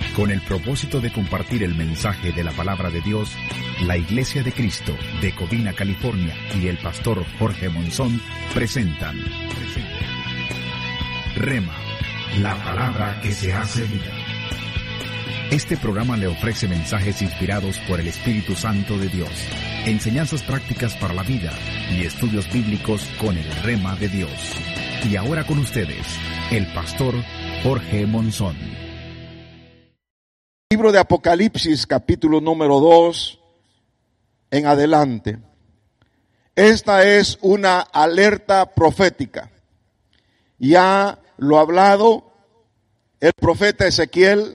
Con el propósito de compartir el mensaje de la palabra de Dios, la Iglesia de Cristo de Covina, California, y el pastor Jorge Monzón presentan Rema, la palabra que se hace vida. Este programa le ofrece mensajes inspirados por el Espíritu Santo de Dios, enseñanzas prácticas para la vida y estudios bíblicos con el Rema de Dios. Y ahora con ustedes, el pastor Jorge Monzón. Libro de Apocalipsis, capítulo número 2, en adelante. Esta es una alerta profética. Ya lo ha hablado el profeta Ezequiel,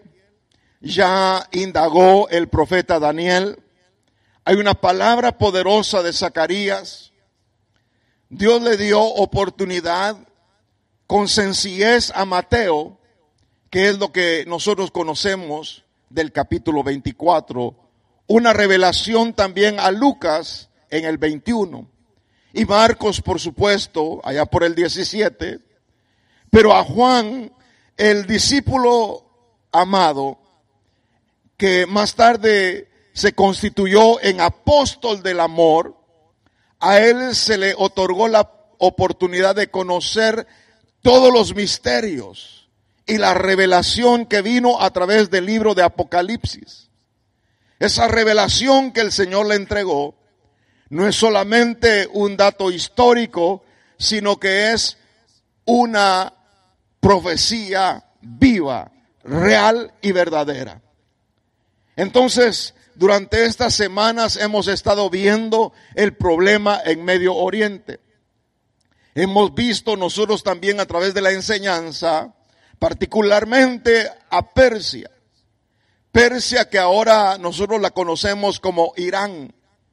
ya indagó el profeta Daniel. Hay una palabra poderosa de Zacarías. Dios le dio oportunidad con sencillez a Mateo, que es lo que nosotros conocemos del capítulo 24, una revelación también a Lucas en el 21, y Marcos, por supuesto, allá por el 17, pero a Juan, el discípulo amado, que más tarde se constituyó en apóstol del amor, a él se le otorgó la oportunidad de conocer todos los misterios y la revelación que vino a través del libro de Apocalipsis. Esa revelación que el Señor le entregó no es solamente un dato histórico, sino que es una profecía viva, real y verdadera. Entonces, durante estas semanas hemos estado viendo el problema en Medio Oriente. Hemos visto nosotros también a través de la enseñanza, particularmente a Persia. Persia, que ahora nosotros la conocemos como Irán.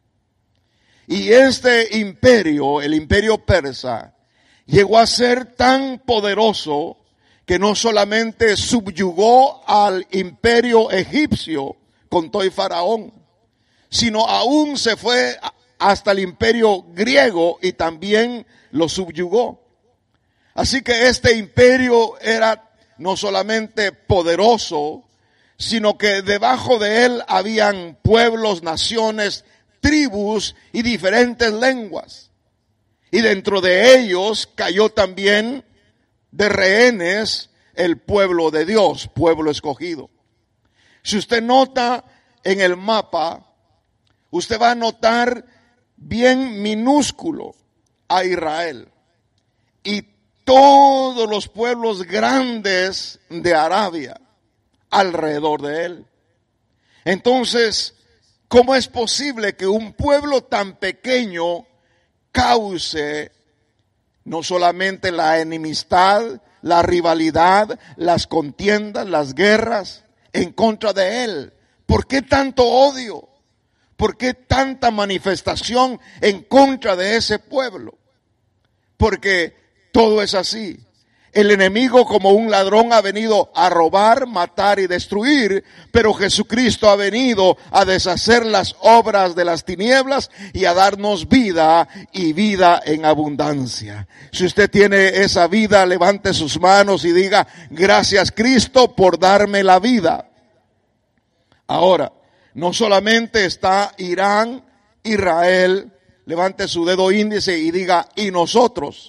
Y este imperio, el imperio persa, llegó a ser tan poderoso que no solamente subyugó al imperio egipcio con todo el faraón, sino aún se fue hasta el imperio griego y también lo subyugó. Así que este imperio era no solamente poderoso, sino que debajo de él habían pueblos, naciones, tribus y diferentes lenguas. Y dentro de ellos cayó también de rehenes el pueblo de Dios, pueblo escogido. Si usted nota en el mapa, usted va a notar bien minúsculo a Israel y todos los pueblos grandes de Arabia alrededor de él. Entonces, ¿cómo es posible que un pueblo tan pequeño cause no solamente la enemistad, la rivalidad, las contiendas, las guerras en contra de él? ¿Por qué tanto odio? ¿Por qué tanta manifestación en contra de ese pueblo? Porque todo es así. El enemigo, como un ladrón, ha venido a robar, matar y destruir, pero Jesucristo ha venido a deshacer las obras de las tinieblas y a darnos vida y vida en abundancia. Si usted tiene esa vida, levante sus manos y diga: gracias, Cristo, por darme la vida. Ahora, no solamente está Irán, Israel, levante su dedo índice y diga: y nosotros.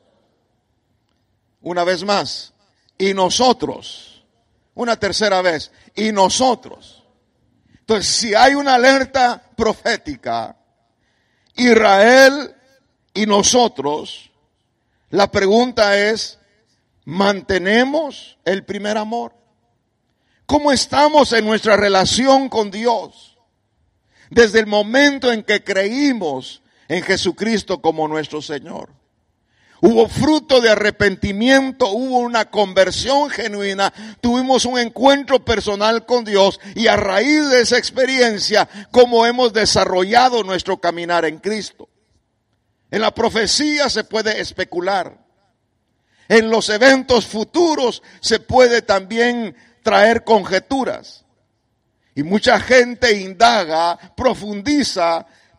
Una vez más, y nosotros. Una tercera vez, y nosotros. Entonces, si hay una alerta profética, Israel y nosotros, la pregunta es: ¿mantenemos el primer amor? ¿Cómo estamos en nuestra relación con Dios? Desde el momento en que creímos en Jesucristo como nuestro Señor. Hubo fruto de arrepentimiento, hubo una conversión genuina, tuvimos un encuentro personal con Dios y a raíz de esa experiencia, cómo hemos desarrollado nuestro caminar en Cristo. En la profecía se puede especular. En los eventos futuros se puede también traer conjeturas. Y mucha gente indaga, profundiza,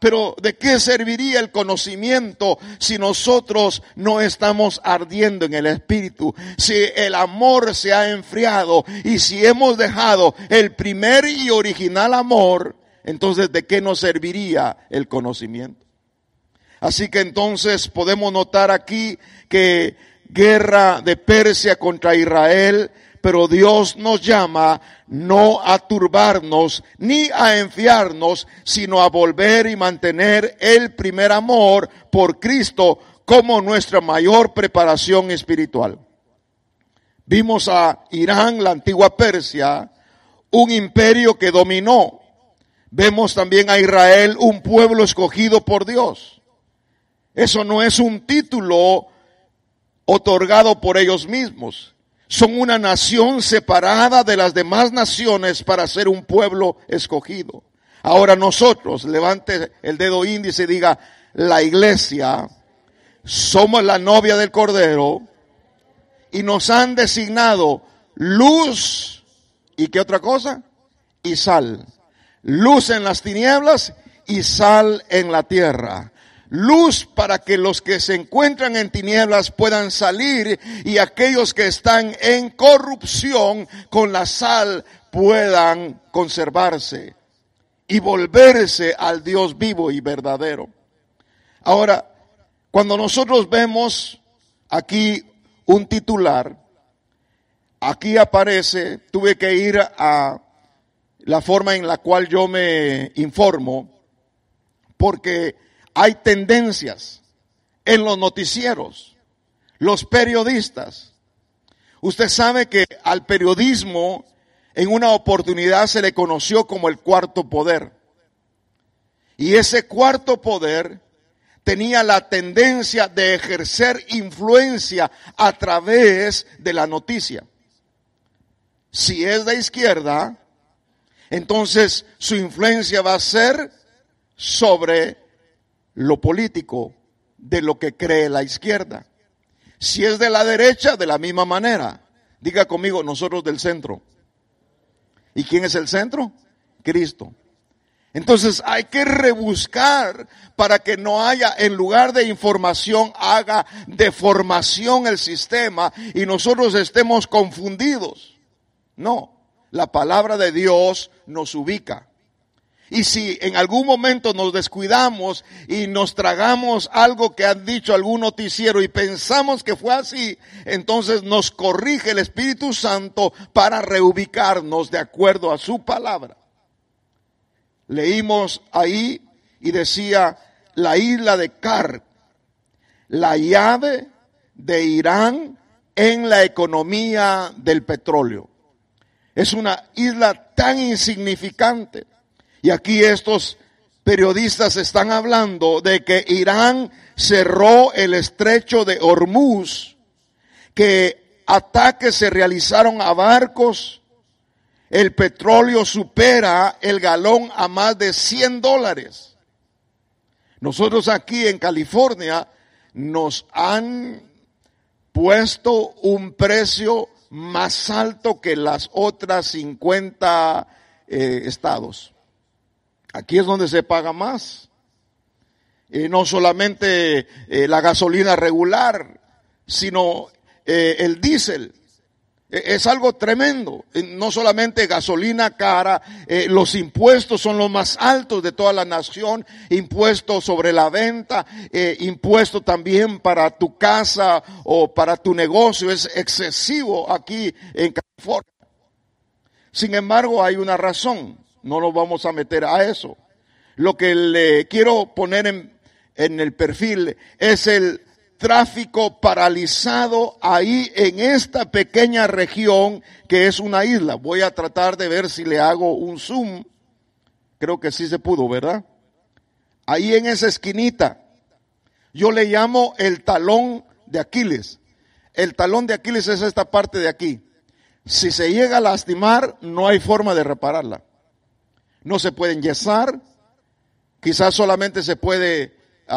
Pero ¿de qué serviría el conocimiento si nosotros no estamos ardiendo en el Espíritu? Si el amor se ha enfriado y si hemos dejado el primer y original amor, entonces ¿de qué nos serviría el conocimiento? Así que entonces podemos notar aquí que guerra de Persia contra Israel, pero Dios nos llama no a turbarnos ni a enfriarnos, sino a volver y mantener el primer amor por Cristo como nuestra mayor preparación espiritual. Vimos a Irán, la antigua Persia, un imperio que dominó. Vemos también a Israel, un pueblo escogido por Dios. Eso no es un título otorgado por ellos mismos. Son una nación separada de las demás naciones para ser un pueblo escogido. Ahora nosotros, levante el dedo índice y diga, la iglesia, somos la novia del Cordero y nos han designado luz y ¿qué otra cosa? Y sal. Luz en las tinieblas y sal en la tierra. Luz para que los que se encuentran en tinieblas puedan salir y aquellos que están en corrupción con la sal puedan conservarse y volverse al Dios vivo y verdadero. Ahora, cuando nosotros vemos aquí un titular, aquí aparece, tuve que ir a la forma en la cual yo me informo, porque hay tendencias en los noticieros, los periodistas. Usted sabe que al periodismo en una oportunidad se le conoció como el cuarto poder. Y ese cuarto poder tenía la tendencia de ejercer influencia a través de la noticia. Si es de izquierda, entonces su influencia va a ser sobre lo político, de lo que cree la izquierda. Si es de la derecha, de la misma manera. Diga conmigo, nosotros del centro. ¿Y quién es el centro? Cristo. Entonces hay que rebuscar para que no haya, en lugar de información, haga deformación el sistema y nosotros estemos confundidos. No, la palabra de Dios nos ubica. Y si en algún momento nos descuidamos y nos tragamos algo que han dicho algún noticiero y pensamos que fue así, entonces nos corrige el Espíritu Santo para reubicarnos de acuerdo a su palabra. Leímos ahí y decía la isla de Car, la llave de Irán en la economía del petróleo. Es una isla tan insignificante. Y aquí estos periodistas están hablando de que Irán cerró el estrecho de Hormuz, que ataques se realizaron a barcos, el petróleo supera el galón a más de $100. Nosotros aquí en California nos han puesto un precio más alto que las otras 50 estados. Aquí es donde se paga más. No solamente la gasolina regular, sino el diésel. Es algo tremendo. No solamente gasolina cara, los impuestos son los más altos de toda la nación. Impuestos sobre la venta, impuesto también para tu casa o para tu negocio. Es excesivo aquí en California. Sin embargo, hay una razón. No nos vamos a meter a eso. Lo que le quiero poner en el perfil es el tráfico paralizado ahí en esta pequeña región que es una isla. Voy a tratar de ver si le hago un zoom. Creo que sí se pudo, ¿verdad? Ahí en esa esquinita, yo le llamo el talón de Aquiles. El talón de Aquiles es esta parte de aquí. Si se llega a lastimar, no hay forma de repararla. No se puede enyesar, quizás solamente se puede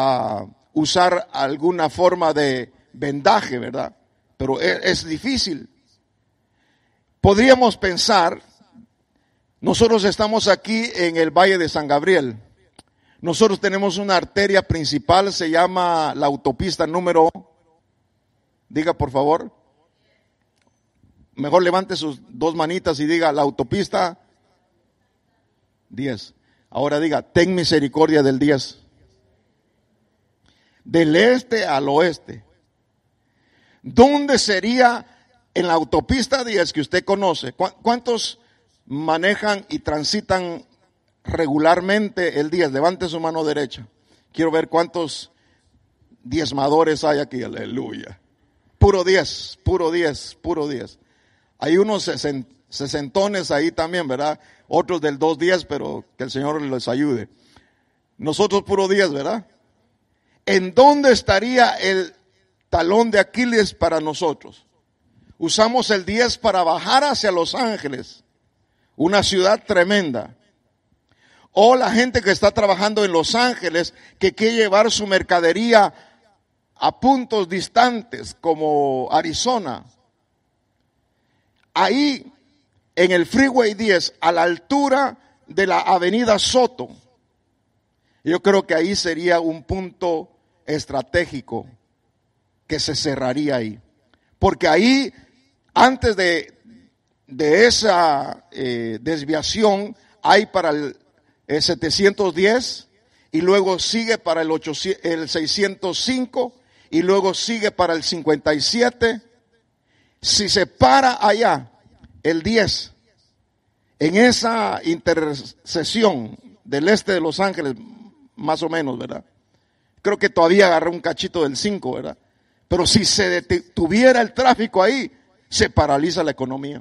usar alguna forma de vendaje, ¿verdad? Pero es difícil. Podríamos pensar, nosotros estamos aquí en el Valle de San Gabriel. Nosotros tenemos una arteria principal, se llama la autopista número, diga por favor, mejor levante sus dos manitas y diga la autopista 10. Ahora diga, ten misericordia del 10. Del este al oeste. ¿Dónde sería en la autopista 10 que usted conoce? ¿Cuántos manejan y transitan regularmente el 10? Levante su mano derecha. Quiero ver cuántos diezmadores hay aquí. Aleluya. Puro 10, puro 10, puro 10. Hay unos sesentones ahí también, ¿verdad? Otros del 2.10, pero que el Señor les ayude. Nosotros puro 10, ¿verdad? ¿En dónde estaría el talón de Aquiles para nosotros? Usamos el 10 para bajar hacia Los Ángeles, una ciudad tremenda. O la gente que está trabajando en Los Ángeles, que quiere llevar su mercadería a puntos distantes como Arizona. Ahí, en el Freeway 10, a la altura de la avenida Soto, yo creo que ahí sería un punto estratégico que se cerraría ahí. Porque ahí, antes de esa desviación, hay para el 710 y luego sigue para el 605 y luego sigue para el 57. Si se para allá el 10 en esa intersección del este de Los Ángeles, más o menos, ¿verdad? Creo que todavía agarré un cachito del 5, ¿verdad? Pero si se detuviera el tráfico ahí, se paraliza la economía.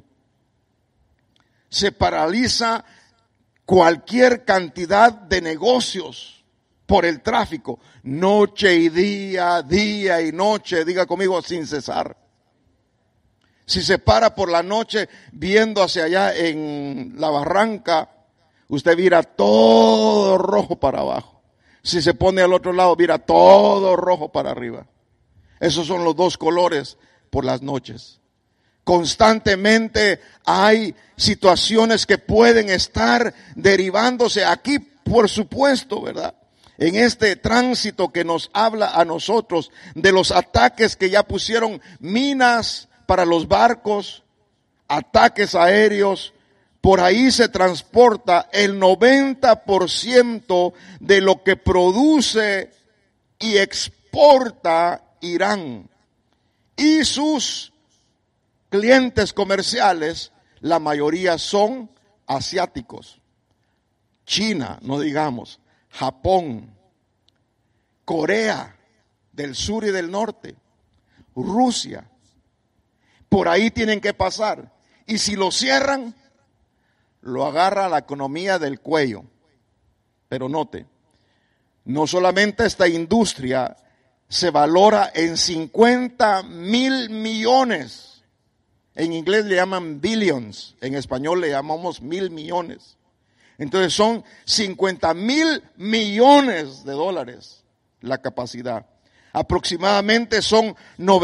Se paraliza cualquier cantidad de negocios por el tráfico. Noche y día, día y noche, diga conmigo, sin cesar. Si se para por la noche viendo hacia allá en la barranca, usted mira todo rojo para abajo. Si se pone al otro lado, mira todo rojo para arriba. Esos son los dos colores por las noches. Constantemente hay situaciones que pueden estar derivándose aquí, por supuesto, ¿verdad? En este tránsito que nos habla a nosotros de los ataques que ya pusieron minas para los barcos, ataques aéreos. Por ahí se transporta el 90% de lo que produce y exporta Irán. Y sus clientes comerciales, la mayoría son asiáticos. China, no digamos, Japón, Corea del Sur y del Norte, Rusia. Por ahí tienen que pasar. Y si lo cierran, lo agarra la economía del cuello. Pero note, no solamente esta industria se valora en 50,000 millones. En inglés le llaman billions, en español le llamamos 1,000 millones. Entonces son 50,000 millones de dólares la capacidad. Aproximadamente son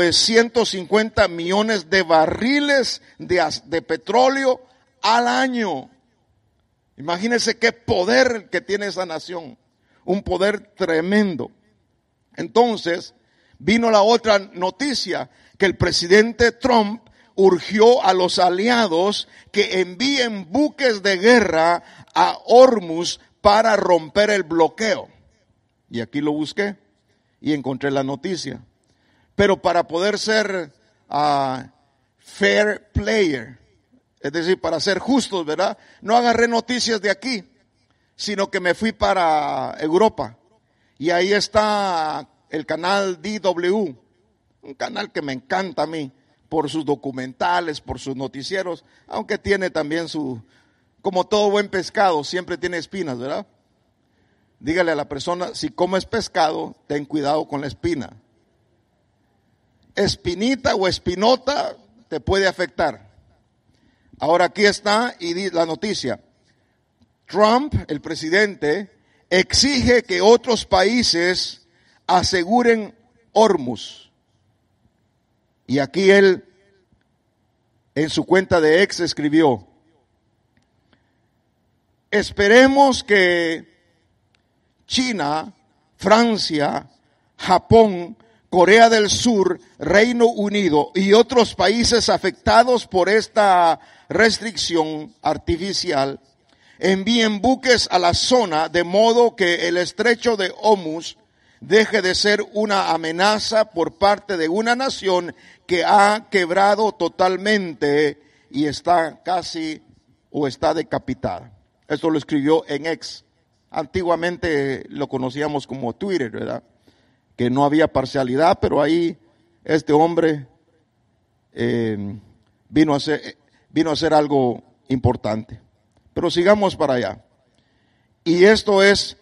950 millones de barriles de petróleo al año. Imagínense qué poder que tiene esa nación, un poder tremendo. Entonces, vino la otra noticia, que el presidente Trump urgió a los aliados que envíen buques de guerra a Hormuz para romper el bloqueo. Y aquí lo busqué y encontré la noticia. Pero para poder ser fair player, es decir, para ser justos, ¿verdad? No agarré noticias de aquí, sino que me fui para Europa. Y ahí está el canal DW, un canal que me encanta a mí, por sus documentales, por sus noticieros, aunque tiene también como todo buen pescado, siempre tiene espinas, ¿verdad? Dígale a la persona, si comes pescado, ten cuidado con la espina. Espinita o espinota te puede afectar. Ahora aquí está y la noticia. Trump, el presidente, exige que otros países aseguren Hormuz. Y aquí él, en su cuenta de X, escribió: esperemos que China, Francia, Japón, Corea del Sur, Reino Unido y otros países afectados por esta restricción artificial envíen buques a la zona de modo que el estrecho de Hormuz deje de ser una amenaza por parte de una nación que ha quebrado totalmente y está casi o está decapitada. Esto lo escribió en X. Antiguamente lo conocíamos como Twitter, ¿verdad? Que no había parcialidad, pero ahí este hombre vino a hacer algo importante. Pero sigamos para allá. Y esto es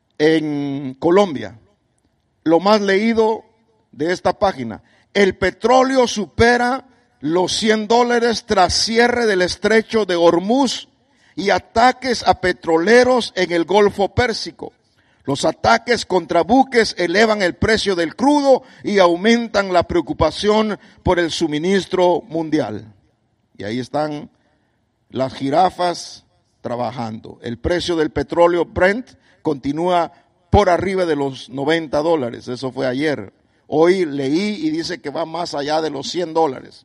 en Colombia. Lo más leído de esta página. El petróleo supera los $100 tras cierre del estrecho de Hormuz y ataques a petroleros en el Golfo Pérsico. Los ataques contra buques elevan el precio del crudo y aumentan la preocupación por el suministro mundial. Y ahí están las jirafas trabajando. El precio del petróleo Brent continúa por arriba de los $90. Eso fue ayer. Hoy leí y dice que va más allá de los $100.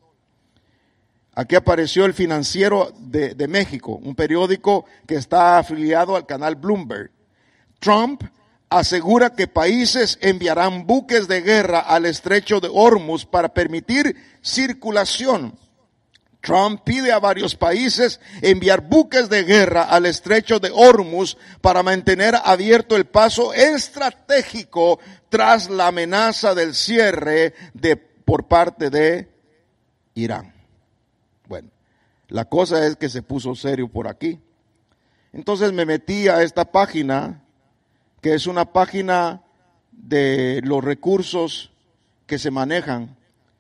Aquí apareció El Financiero de México, un periódico que está afiliado al canal Bloomberg. Trump asegura que países enviarán buques de guerra al estrecho de Hormuz para permitir circulación. Trump pide a varios países enviar buques de guerra al estrecho de Hormuz para mantener abierto el paso estratégico tras la amenaza del cierre por parte de Irán. Bueno, la cosa es que se puso serio por aquí. Entonces me metí a esta página, que es una página de los recursos que se manejan.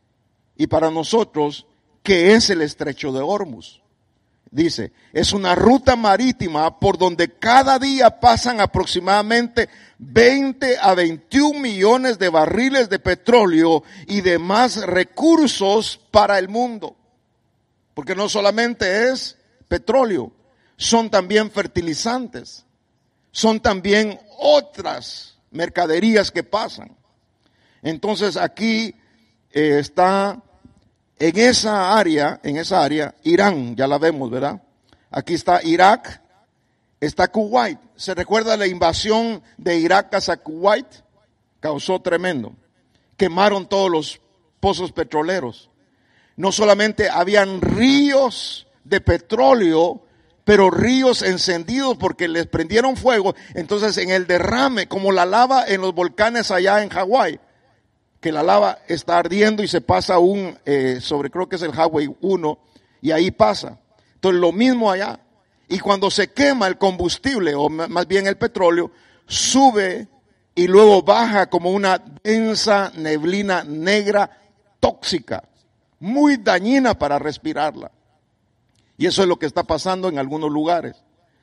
Y para nosotros, ¿qué es el estrecho de Hormuz? Dice, es una ruta marítima por donde cada día pasan aproximadamente 20 a 21 millones de barriles de petróleo y demás recursos para el mundo. Porque no solamente es petróleo, son también fertilizantes, son también otras mercaderías que pasan. Entonces aquí está en esa área, Irán, ya la vemos, ¿verdad? Aquí está Irak, está Kuwait. ¿Se recuerda la invasión de Irak hacia Kuwait? Causó tremendo. Quemaron todos los pozos petroleros. No solamente habían ríos de petróleo, pero ríos encendidos porque les prendieron fuego. Entonces en el derrame, como la lava en los volcanes allá en Hawái, que la lava está ardiendo y se pasa creo que es el Highway 1, y ahí pasa. Entonces lo mismo allá. Y cuando se quema el combustible, o más bien el petróleo, sube y luego baja como una densa neblina negra tóxica, muy dañina para respirarla. Y eso es lo que está pasando en algunos lugares.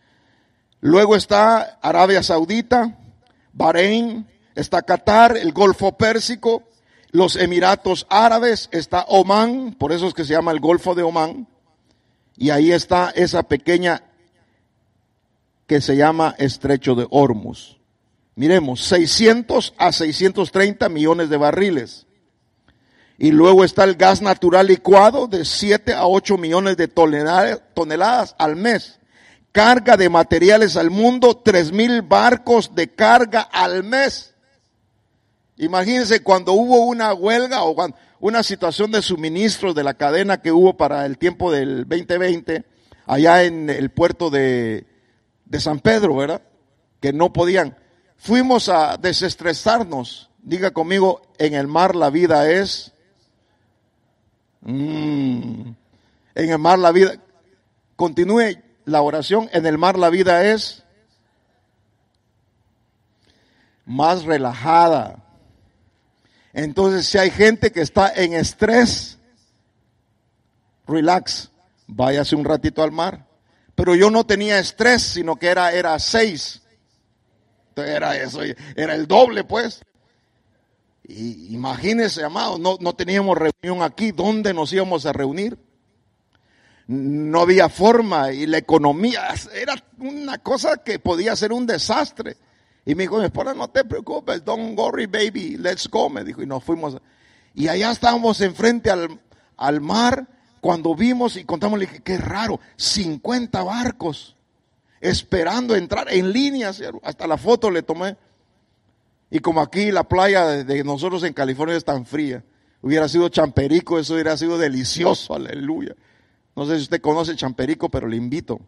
Luego está Arabia Saudita, Bahrein, está Qatar, el Golfo Pérsico, los Emiratos Árabes, está Omán, por eso es que se llama el Golfo de Omán. Y ahí está esa pequeña que se llama Estrecho de Hormuz. Miremos, 600 a 630 millones de barriles. Y luego está el gas natural licuado de 7 a 8 millones de toneladas al mes. Carga de materiales al mundo, 3,000 barcos de carga al mes. Imagínense cuando hubo una huelga o una situación de suministro de la cadena que hubo para el tiempo del 2020, allá en el puerto de San Pedro, ¿verdad? Que no podían. Fuimos a desestresarnos. Diga conmigo, en el mar la vida es... En el mar la vida... Continúe la oración. En el mar la vida es más relajada. Entonces, si hay gente que está en estrés, relax, váyase un ratito al mar. Pero yo no tenía estrés, sino que era 6. Entonces era eso, era el doble, pues. Y imagínense, amados, no teníamos reunión aquí. ¿Dónde nos íbamos a reunir? No había forma, y la economía era una cosa que podía ser un desastre. Y me dijo, mi esposa, no te preocupes, don't worry baby, let's go, me dijo. Y nos fuimos. Y allá estábamos enfrente al mar, cuando vimos y contamos, le dije, qué raro, 50 barcos esperando entrar en línea, hasta la foto le tomé. Y como aquí la playa de nosotros en California es tan fría, hubiera sido Champerico, eso hubiera sido delicioso, aleluya. No sé si usted conoce Champerico, pero le invito.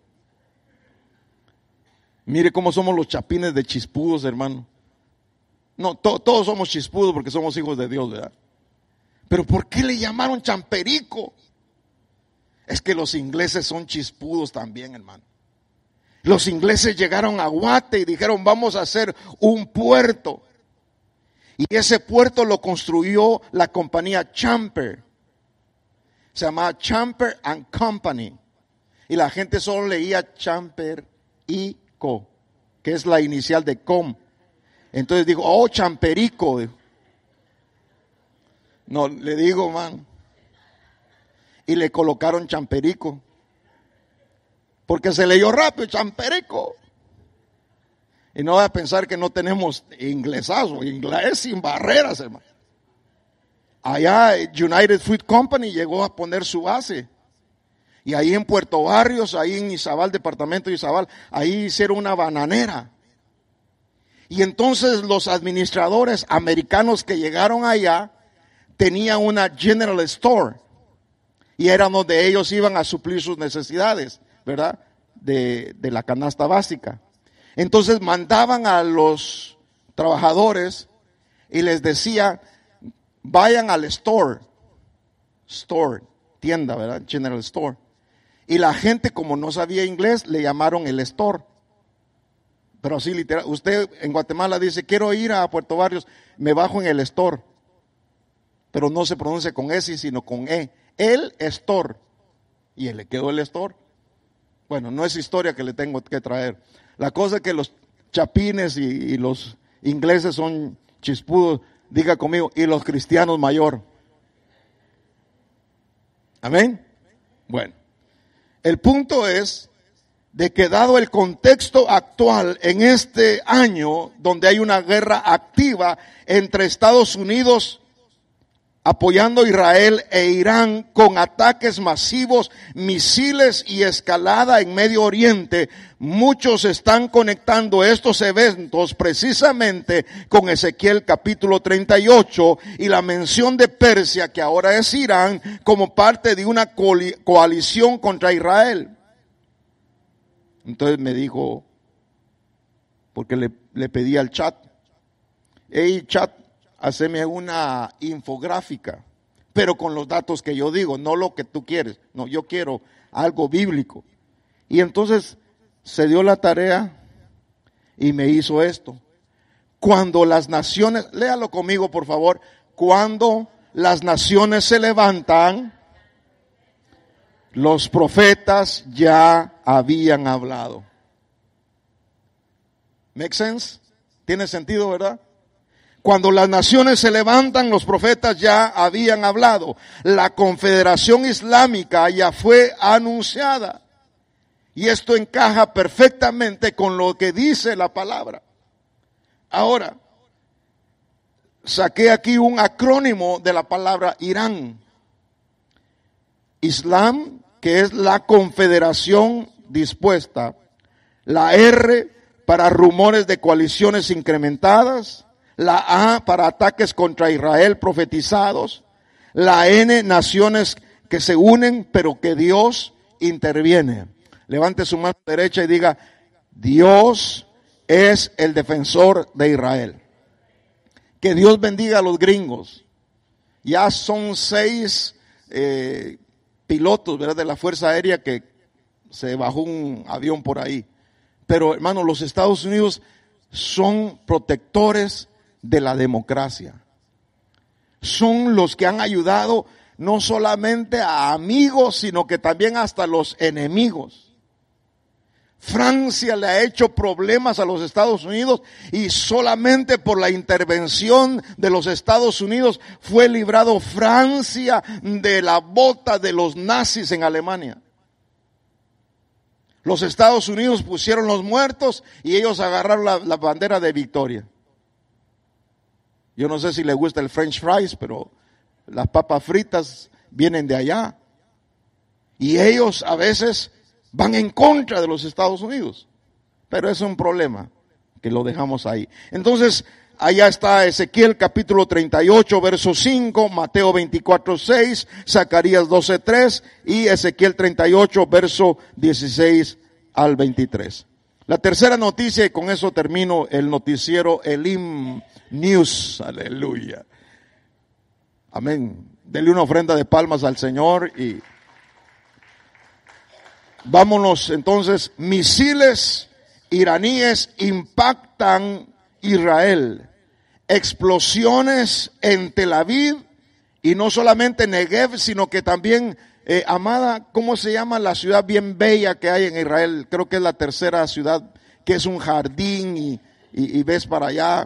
Mire cómo somos los chapines de chispudos, hermano. No, todos somos chispudos porque somos hijos de Dios, ¿verdad? Pero ¿por qué le llamaron Champerico? Es que los ingleses son chispudos también, hermano. Los ingleses llegaron a Guate y dijeron, vamos a hacer un puerto. Y ese puerto lo construyó la compañía Champer. Se llamaba Champer and Company. Y la gente solo leía Champer y Co, que es la inicial de Com. Entonces dijo, oh, Champerico. No, le digo, man. Y le colocaron Champerico. Porque se leyó rápido, Champerico. Y no va a pensar que no tenemos inglesazo, inglés sin barreras, hermano. Allá United Fruit Company llegó a poner su base. Y ahí en Puerto Barrios, ahí en Izabal, departamento de Izabal, ahí hicieron una bananera. Y entonces los administradores americanos que llegaron allá tenían una General Store. Y era donde ellos iban a suplir sus necesidades, ¿verdad? De la canasta básica. Entonces mandaban a los trabajadores y les decía, vayan al store, tienda, ¿verdad? General Store. Y la gente, como no sabía inglés, le llamaron el store. Pero así literal, usted en Guatemala dice, quiero ir a Puerto Barrios, me bajo en el store. Pero no se pronuncia con S, sino con E. El store. Y le quedó el store. Bueno, no es historia que le tengo que traer. La cosa es que los chapines y los ingleses son chispudos. Diga conmigo, y los cristianos mayor. Amén. Bueno, el punto es de que dado el contexto actual en este año, donde hay una guerra activa entre Estados Unidos apoyando a Israel e Irán con ataques masivos, misiles y escalada en Medio Oriente, muchos están conectando estos eventos precisamente con Ezequiel capítulo 38 y la mención de Persia, que ahora es Irán, como parte de una coalición contra Israel. Entonces me dijo, porque le pedí al chat, hey chat, haceme una infográfica, pero con los datos que yo digo, no lo que tú quieres. No, yo quiero algo bíblico. Y entonces se dio la tarea y me hizo esto. Cuando las naciones, léalo conmigo por favor, cuando las naciones se levantan, los profetas ya habían hablado. ¿Make sense? ¿Tiene sentido, verdad? Cuando las naciones se levantan, los profetas ya habían hablado. La Confederación Islámica ya fue anunciada. Y esto encaja perfectamente con lo que dice la palabra. Ahora, saqué aquí un acrónimo de la palabra Irán. Islam, que es la confederación dispuesta. La R para rumores de coaliciones incrementadas. La A para ataques contra Israel profetizados. La N, naciones que se unen pero que Dios interviene. Levante su mano derecha y diga, Dios es el defensor de Israel. Que Dios bendiga a los gringos. Ya son 6 pilotos, ¿verdad?, de la Fuerza Aérea que se bajó un avión por ahí. Pero hermano, los Estados Unidos son protectores de la democracia. Son los que han ayudado no solamente a amigos, sino que también hasta los enemigos. Francia le ha hecho problemas a los Estados Unidos y solamente por la intervención de los Estados Unidos fue librado Francia de la bota de los nazis en Alemania. Los Estados Unidos pusieron los muertos y ellos agarraron la bandera de victoria. Yo no sé si les gusta el French fries, pero las papas fritas vienen de allá. Y ellos a veces van en contra de los Estados Unidos. Pero es un problema que lo dejamos ahí. Entonces, allá está Ezequiel capítulo 38, verso 5, Mateo 24, 6, Zacarías 12, 3 y Ezequiel 38, verso 16 al 23. La tercera noticia, y con eso termino el noticiero Elim News. Aleluya. Amén. Denle una ofrenda de palmas al Señor y vámonos entonces. Misiles iraníes impactan Israel. Explosiones en Tel Aviv y no solamente Negev, sino que también, Amada, ¿cómo se llama la ciudad bien bella que hay en Israel? Creo que es la tercera ciudad, que es un jardín y ves para allá.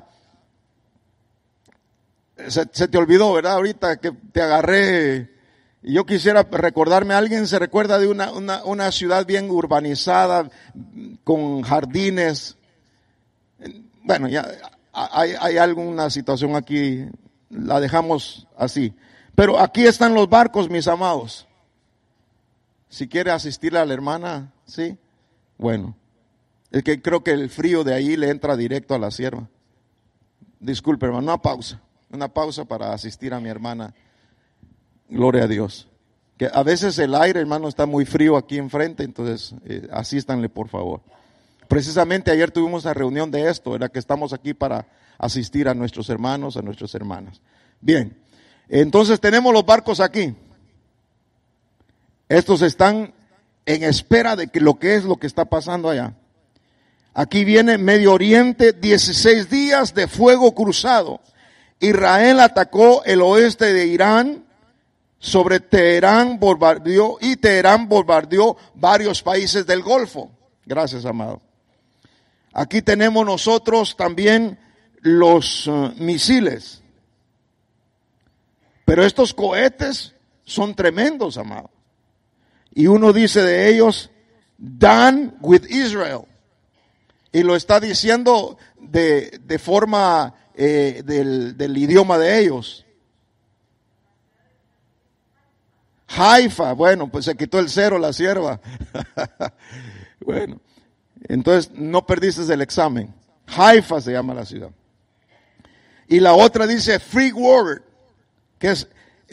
Se te olvidó, ¿verdad? Ahorita que te agarré. Yo quisiera recordarme, ¿alguien se recuerda de una ciudad bien urbanizada, con jardines? Bueno, ya hay alguna situación aquí, la dejamos así. Pero aquí están los barcos, mis amados. Si quiere asistirle a la hermana, ¿sí? Bueno, es que creo que el frío de ahí le entra directo a la sierva. Disculpe, hermano, una pausa para asistir a mi hermana. Gloria a Dios. Que a veces el aire, hermano, está muy frío aquí enfrente, entonces asístanle, por favor. Precisamente ayer tuvimos una reunión de esto, ¿verdad? Que estamos aquí para asistir a nuestros hermanos, a nuestras hermanas. Bien, entonces tenemos los barcos aquí. Estos están en espera de lo que es lo que está pasando allá. Aquí viene Medio Oriente, 16 días de fuego cruzado. Israel atacó el oeste de Irán. Sobre Teherán bombardeó y Teherán bombardeó varios países del Golfo. Gracias, amado. Aquí tenemos nosotros también los misiles. Pero estos cohetes son tremendos, amado. Y uno dice de ellos, done with Israel. Y lo está diciendo de forma del idioma de ellos. Haifa, bueno, pues se quitó el cero la sierva. Bueno, entonces no perdiste el examen. Haifa se llama la ciudad. Y la otra dice Free World, que es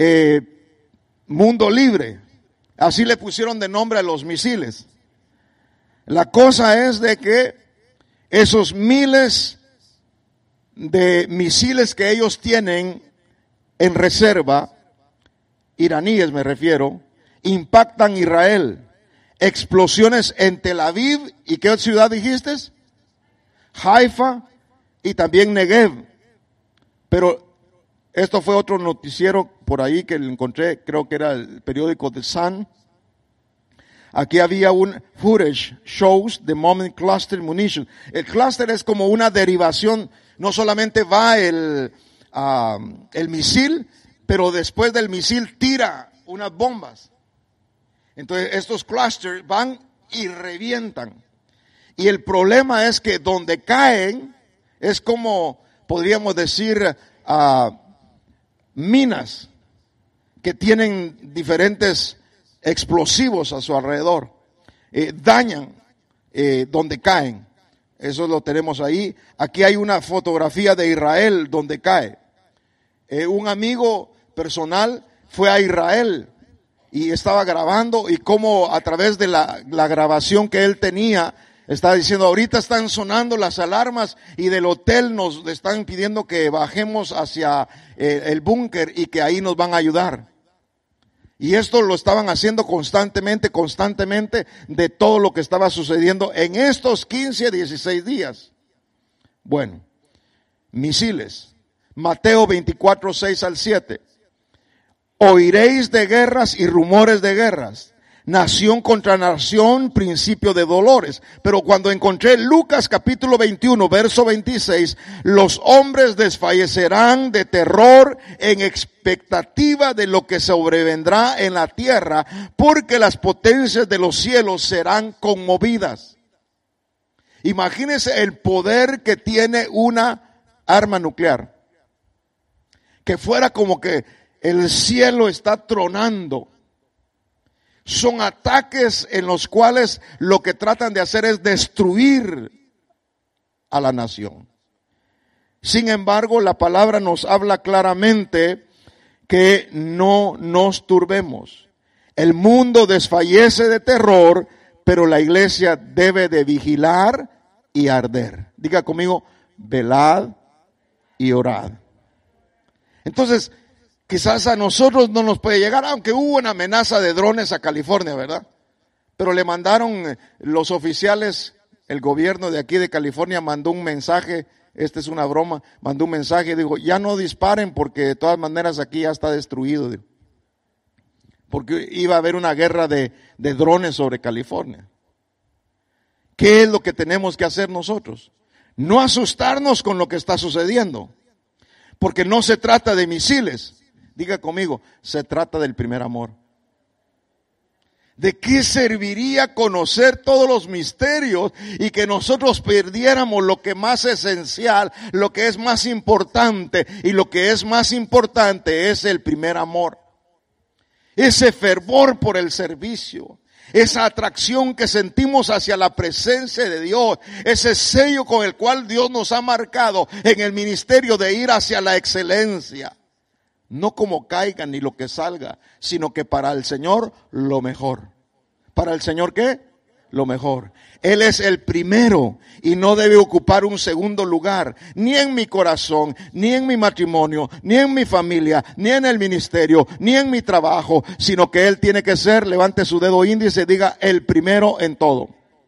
mundo libre. Así le pusieron de nombre a los misiles. La cosa es de que esos miles de misiles que ellos tienen en reserva, iraníes me refiero, impactan Israel. Explosiones en Tel Aviv, ¿y qué ciudad dijiste? Haifa y también Negev. Pero esto fue otro noticiero por ahí que encontré, creo que era el periódico The Sun. Aquí había un footage shows the moment cluster munition. El cluster es como una derivación, no solamente va el misil, pero después del misil tira unas bombas. Entonces estos clusters van y revientan. Y el problema es que donde caen es como, podríamos decir, minas que tienen diferentes explosivos a su alrededor. Dañan donde caen. Eso lo tenemos ahí. Aquí hay una fotografía de Israel donde cae. Un amigo personal fue a Israel y estaba grabando, y como a través de la grabación que él tenía, estaba diciendo, ahorita están sonando las alarmas y del hotel nos están pidiendo que bajemos hacia el búnker y que ahí nos van a ayudar. Y esto lo estaban haciendo constantemente de todo lo que estaba sucediendo en estos 15, 16 días. Bueno, misiles. Mateo 24, 6 al 7. Oiréis de guerras y rumores de guerras. nación contra nación, principio de dolores. Pero cuando encontré Lucas capítulo 21, verso 26, los hombres desfallecerán de terror en expectativa de lo que sobrevendrá en la tierra, porque las potencias de los cielos serán conmovidas. Imagínense el poder que tiene una arma nuclear. Que fuera como que el cielo está tronando. Son ataques en los cuales lo que tratan de hacer es destruir a la nación. Sin embargo, la palabra nos habla claramente que no nos turbemos. El mundo desfallece de terror, pero la iglesia debe de vigilar y arder. Diga conmigo, velad y orad. Entonces, quizás a nosotros no nos puede llegar, aunque hubo una amenaza de drones a California, ¿verdad? Pero le mandaron los oficiales, el gobierno de aquí de California mandó un mensaje, esta es una broma, mandó un mensaje y dijo, ya no disparen porque de todas maneras aquí ya está destruido. Dijo. Porque iba a haber una guerra de drones sobre California. ¿Qué es lo que tenemos que hacer nosotros? No asustarnos con lo que está sucediendo, porque no se trata de misiles. Diga conmigo, se trata del primer amor. ¿De qué serviría conocer todos los misterios y que nosotros perdiéramos lo que más esencial, lo que es más importante? Y lo que es más importante es el primer amor. Ese fervor por el servicio, esa atracción que sentimos hacia la presencia de Dios, ese sello con el cual Dios nos ha marcado en el ministerio de ir hacia la excelencia. No como caiga ni lo que salga, sino que para el Señor lo mejor. ¿Para el Señor qué? Lo mejor. Él es el primero y no debe ocupar un segundo lugar, ni en mi corazón, ni en mi matrimonio, ni en mi familia, ni en el ministerio, ni en mi trabajo, sino que Él tiene que ser, levante su dedo índice y diga, el primero en todo.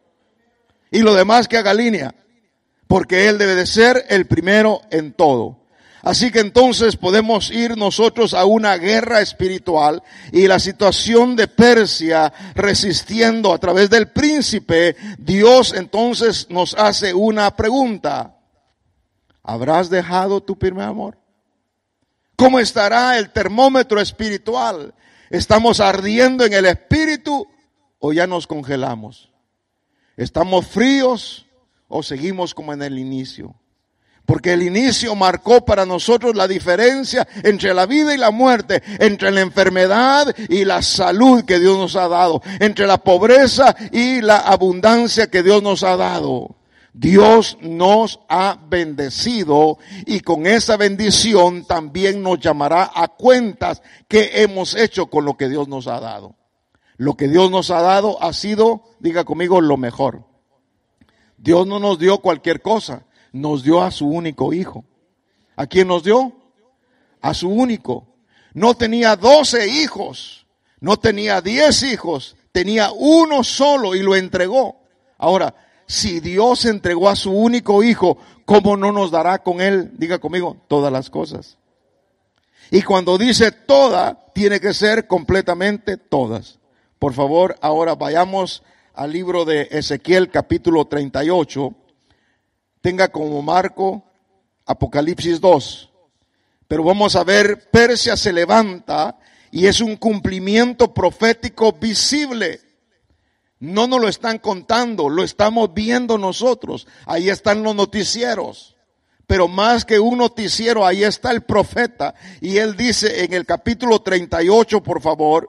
Y lo demás que haga línea, porque Él debe de ser el primero en todo. Así que entonces podemos ir nosotros a una guerra espiritual y la situación de Persia resistiendo a través del príncipe, Dios entonces nos hace una pregunta. ¿Habrás dejado tu primer amor? ¿Cómo estará el termómetro espiritual? ¿Estamos ardiendo en el espíritu o ya nos congelamos? ¿Estamos fríos o seguimos como en el inicio? Porque el inicio marcó para nosotros la diferencia entre la vida y la muerte, entre la enfermedad y la salud que Dios nos ha dado, entre la pobreza y la abundancia que Dios nos ha dado. Dios nos ha bendecido y con esa bendición también nos llamará a cuentas que hemos hecho con lo que Dios nos ha dado. Lo que Dios nos ha dado ha sido, diga conmigo, lo mejor. Dios no nos dio cualquier cosa. Nos dio a su único hijo. ¿A quién nos dio? A su único. No tenía 12 hijos, no tenía 10 hijos, tenía uno solo y lo entregó. Ahora, si Dios entregó a su único hijo, ¿cómo no nos dará con él? Diga conmigo, todas las cosas. Y cuando dice toda, tiene que ser completamente todas. Por favor, ahora vayamos al libro de Ezequiel capítulo 38. Tenga como marco Apocalipsis 2. Pero vamos a ver, Persia se levanta y es un cumplimiento profético visible. No nos lo están contando, lo estamos viendo nosotros. Ahí están los noticieros. Pero más que un noticiero, ahí está el profeta. Y él dice en el capítulo 38, por favor,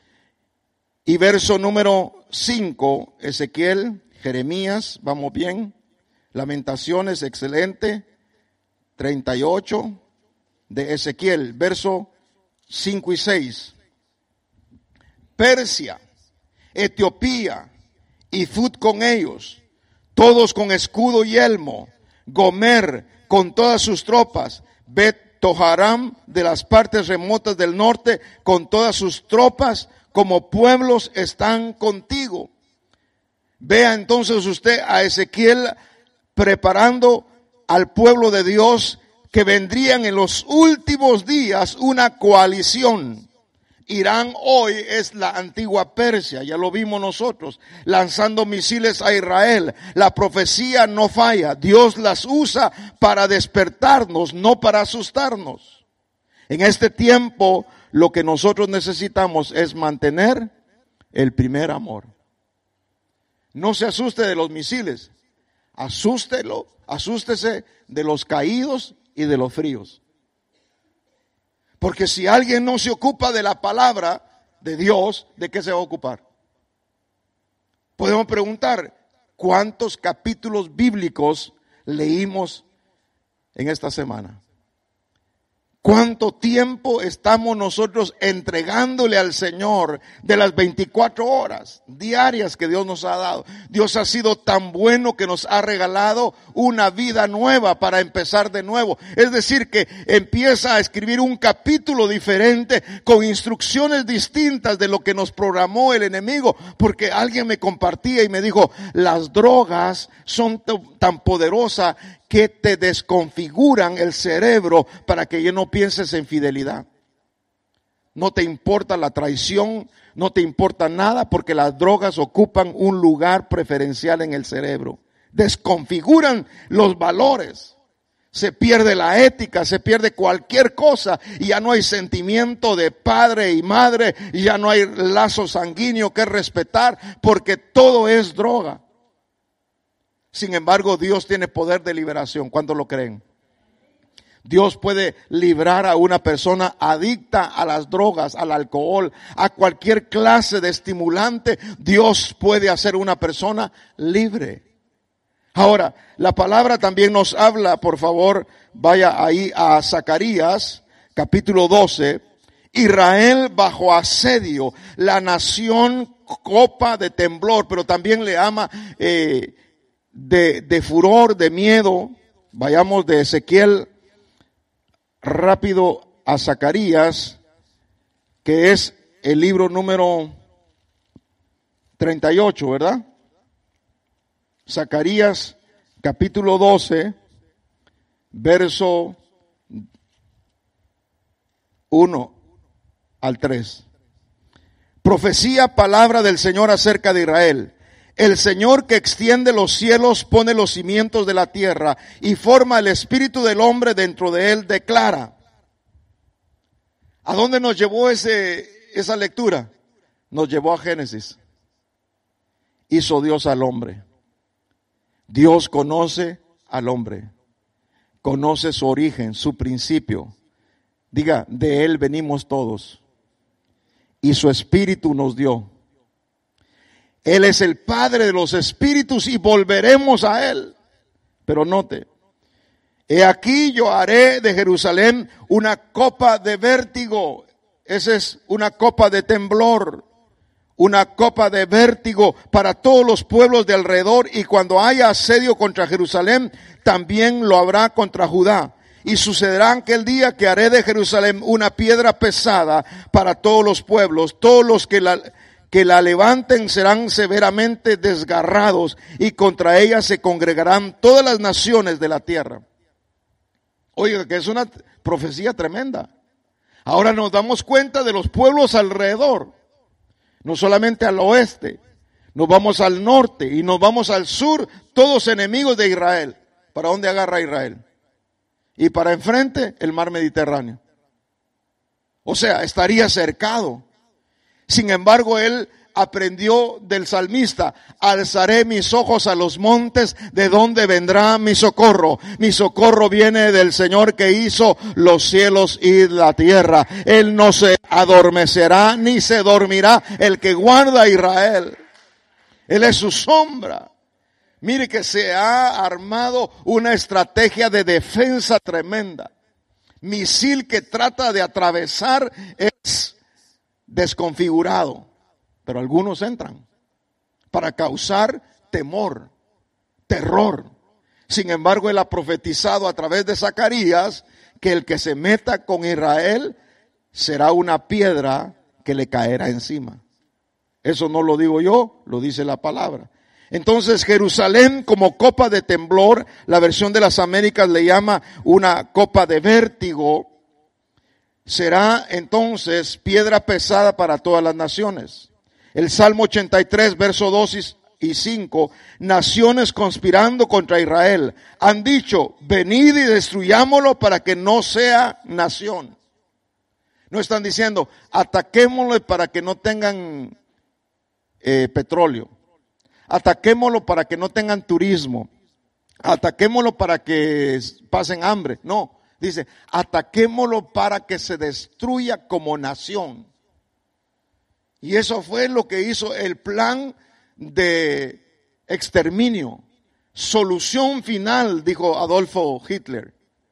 y verso número 5, Ezequiel, Jeremías, vamos bien. Lamentaciones, excelente. 38 de Ezequiel, verso 5 y 6. Persia, Etiopía y Fut con ellos, todos con escudo y yelmo. Gomer con todas sus tropas. Bet Toharam de las partes remotas del norte con todas sus tropas, como pueblos están contigo. Vea entonces usted a Ezequiel preparando al pueblo de Dios que vendrían en los últimos días una coalición Irán hoy es la antigua Persia, ya lo vimos nosotros, lanzando misiles a Israel. La profecía no falla, Dios las usa para despertarnos, no para asustarnos. En este tiempo lo que nosotros necesitamos es mantener el primer amor. No se asuste de los misiles, asústese de los caídos y de los fríos. Porque si alguien no se ocupa de la palabra de Dios, ¿de qué se va a ocupar? Podemos preguntar, ¿cuántos capítulos bíblicos leímos en esta semana? ¿Cuánto tiempo estamos nosotros entregándole al Señor de las 24 horas diarias que Dios nos ha dado? Dios ha sido tan bueno que nos ha regalado una vida nueva para empezar de nuevo. Es decir, que empieza a escribir un capítulo diferente con instrucciones distintas de lo que nos programó el enemigo. Porque alguien me compartía y me dijo, las drogas son tan poderosas que te desconfiguran el cerebro para que ya no pienses en fidelidad. No te importa la traición, no te importa nada porque las drogas ocupan un lugar preferencial en el cerebro. Desconfiguran los valores. Se pierde la ética, se pierde cualquier cosa y ya no hay sentimiento de padre y madre, y ya no hay lazo sanguíneo que respetar porque todo es droga. Sin embargo, Dios tiene poder de liberación. ¿Cuántos lo creen? Dios puede librar a una persona adicta a las drogas, al alcohol, a cualquier clase de estimulante. Dios puede hacer una persona libre. Ahora, la palabra también nos habla, por favor, vaya ahí a Zacarías, capítulo 12. Israel bajo asedio, la nación copa de temblor, pero también le llama de furor, de miedo. Vayamos de Ezequiel rápido a Zacarías, que es el libro número 38, ¿verdad? Zacarías capítulo 12, verso 1 al 3. Profecía, palabra del Señor acerca de Israel. El Señor que extiende los cielos pone los cimientos de la tierra y forma el espíritu del hombre dentro de él, declara. ¿A dónde nos llevó esa lectura? Nos llevó a Génesis. Hizo Dios al hombre. Dios conoce al hombre. Conoce su origen, su principio. Diga, de él venimos todos. Y su espíritu nos dio. Él es el Padre de los espíritus y volveremos a Él. Pero note, he aquí yo haré de Jerusalén una copa de vértigo. Esa es una copa de temblor, una copa de vértigo para todos los pueblos de alrededor. Y cuando haya asedio contra Jerusalén, también lo habrá contra Judá. Y sucederá aquel día que haré de Jerusalén una piedra pesada para todos los pueblos. Todos los que la levanten serán severamente desgarrados y contra ella se congregarán todas las naciones de la tierra. Oiga, que es una profecía tremenda. Ahora nos damos cuenta de los pueblos alrededor, no solamente al oeste, nos vamos al norte y nos vamos al sur, todos enemigos de Israel. ¿Para dónde agarra Israel? Y para enfrente, el mar Mediterráneo. O sea, estaría cercado. Sin embargo, él aprendió del salmista, alzaré mis ojos a los montes, ¿de dónde vendrá mi socorro? Mi socorro viene del Señor que hizo los cielos y la tierra. Él no se adormecerá ni se dormirá, el que guarda a Israel. Él es su sombra. Mire que se ha armado una estrategia de defensa tremenda. Misil que trata de atravesar es desconfigurado, pero algunos entran para causar temor, terror. Sin embargo, él ha profetizado a través de Zacarías que el que se meta con Israel será una piedra que le caerá encima. Eso no lo digo yo, lo dice la palabra. Entonces Jerusalén como copa de temblor, la versión de las Américas le llama una copa de vértigo. será entonces piedra pesada para todas las naciones. El Salmo 83, verso 2 y 5, naciones conspirando contra Israel han dicho, venid y destruyámoslo para que no sea nación. No están diciendo, ataquémoslo para que no tengan petróleo. Ataquémoslo para que no tengan turismo. Ataquémoslo para que pasen hambre. No, dice, ataquémoslo para que se destruya como nación. Y eso fue lo que hizo el plan de exterminio. Solución final, dijo Adolfo Hitler.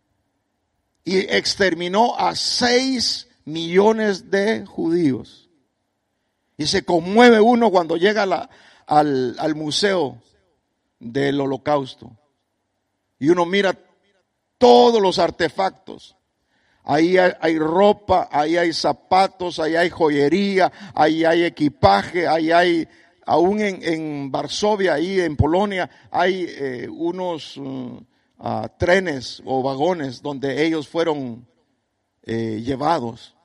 Y exterminó a 6 millones de judíos. Y se conmueve uno cuando llega al museo del Holocausto. Y uno mira todos los artefactos. Ahí hay ropa, ahí hay zapatos, ahí hay joyería, ahí hay equipaje, ahí hay, aún en Varsovia, ahí en Polonia, hay unos trenes o vagones donde ellos fueron llevados.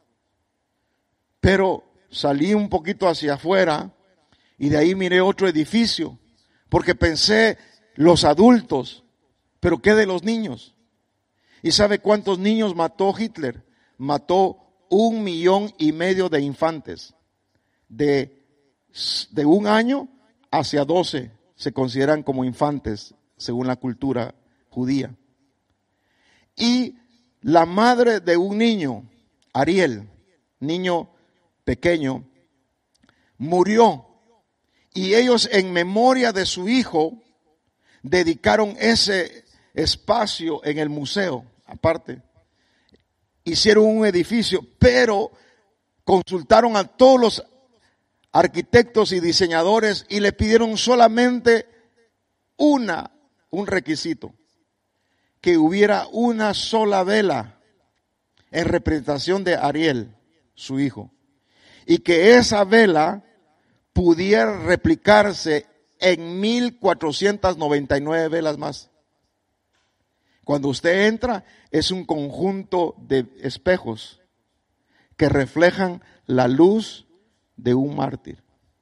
Pero salí un poquito hacia afuera y de ahí miré otro edificio, porque pensé, los adultos, pero ¿qué de los niños? ¿Y sabe cuántos niños mató Hitler? Mató 1,5 millones de infantes. De 1 año hacia 12 se consideran como infantes, según la cultura judía. Y la madre de un niño, Ariel, niño pequeño, murió. Y ellos, en memoria de su hijo, dedicaron ese espacio en el museo, aparte. Hicieron un edificio, pero consultaron a todos los arquitectos y diseñadores y le pidieron solamente un requisito: que hubiera una sola vela en representación de Ariel, su hijo, y que esa vela pudiera replicarse en 1,499 velas más. Cuando usted entra, es un conjunto de espejos que reflejan la luz de un mártir.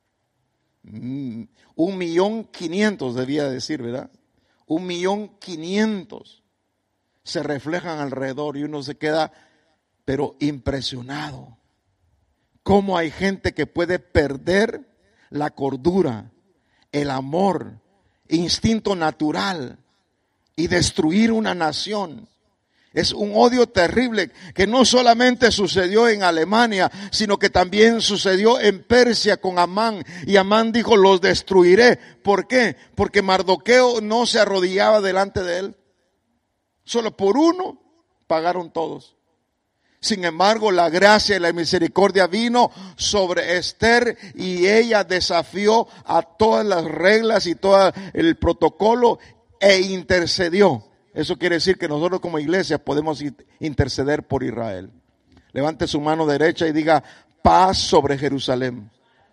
1,500,000 debía decir, ¿verdad? 1,500,000 se reflejan alrededor y uno se queda, pero impresionado. ¿Cómo hay gente que puede perder la cordura, el amor, instinto natural y destruir una nación? Es un odio terrible que no solamente sucedió en Alemania, sino que también sucedió en Persia con Amán. Y Amán dijo, los destruiré. ¿Por qué? Porque Mardoqueo no se arrodillaba delante de él. Solo por uno pagaron todos. Sin embargo, la gracia y la misericordia vino sobre Esther y ella desafió a todas las reglas y todo el protocolo e intercedió. Eso quiere decir que nosotros como iglesia podemos interceder por Israel. Levante su mano derecha y diga, paz sobre Jerusalén.